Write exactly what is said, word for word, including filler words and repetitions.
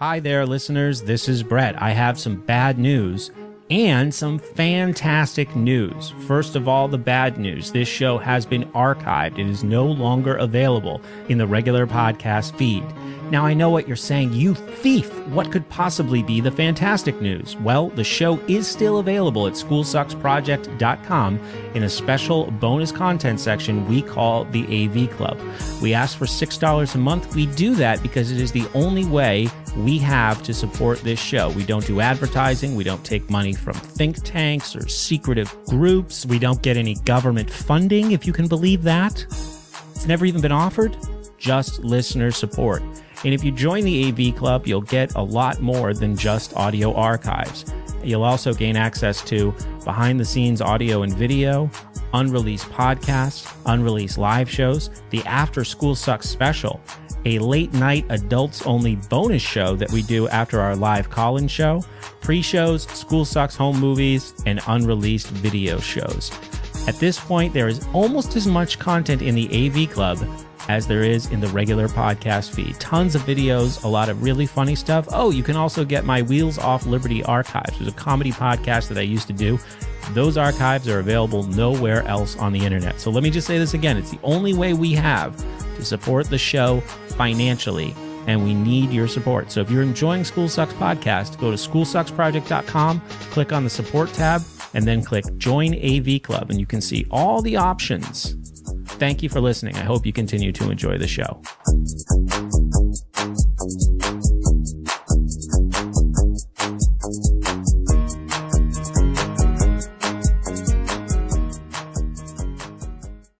Hi there, listeners. This is Brett. I have some bad news and some fantastic news. First of all, the bad news. This show has been archived. It is no longer available in the regular podcast feed. Now, I know what you're saying. You thief! What could possibly be the fantastic news? Well, the show is still available at school sucks project dot com in a special bonus content section we call the A V Club. We ask for six dollars a month. We do that because it is the only way we have to support this show. We don't do advertising. We don't take money from think tanks or secretive groups. We don't get any government funding, if you can believe that. It's never even been offered. Just listener support. And if you join the A V Club, you'll get a lot more than just audio archives. You'll also gain access to behind-the-scenes audio and video, unreleased podcasts, unreleased live shows, the After School Sucks special, a late-night adults-only bonus show that we do after our live call-in show, pre-shows, School Sucks home movies, and unreleased video shows. At this point, there is almost as much content in the A V Club as there is in the regular podcast feed. Tons of videos, a lot of really funny stuff. Oh, you can also get my Wheels Off Liberty archives. There's a comedy podcast that I used to do. Those archives are available nowhere else on the internet. So let me just say this again. It's the only way we have to support the show financially, and we need your support. So if you're enjoying School Sucks Podcast, go to school sucks project dot com, click on the support tab, and then click Join A V Club, and you can see all the options. Thank you for listening. I hope you continue to enjoy the show.